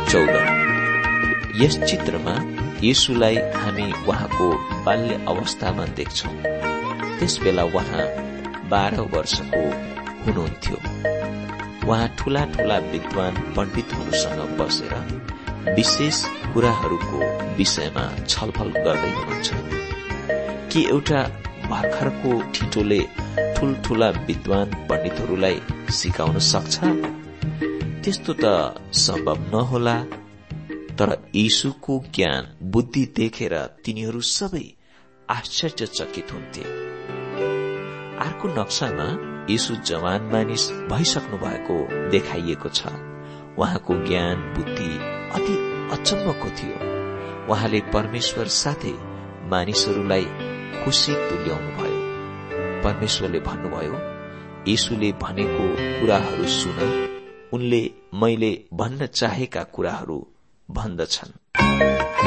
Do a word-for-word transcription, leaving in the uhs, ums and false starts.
चौध। यस चित्रमा येशूलाई हामी उहाँको बाल्य अवस्थामा देख्छौं। त्यसबेला उहाँ बाह्र वर्षको हुनुहुन्थ्यो। उहाँ ठूला ठूला विद्वान पण्डितहरूसँग बसेर विशेष कुराहरूको विषयमा छलफल गर्दै हुनुहुन्छ। कि एउटा भर्खरको ठिटोले ठूलठूला विद्वान पण्डितहरूलाई सिकाउन सक्छ? त्यस्तो त सम्भव नहोला। तर यीशुको ज्ञान बुद्धि देखेर तिनीहरू सबै आश्चर्यचकित हुन्थे। अर्को नक्सामा यीशु जवान मानिस भइसक्नु भएको देखाइएको छ। उहाँको ज्ञान बुद्धि अति अचम्मको थियो। उहाँले परमेश्वर साथै मानिसहरूलाई खुशी तुल्याउनु भयो। परमेश्वरले भन्नुभयो, यीशुले भनेको कुराहरू सुन, उनले मैले भन्न चाहेका कुराहरू भन्दछन्।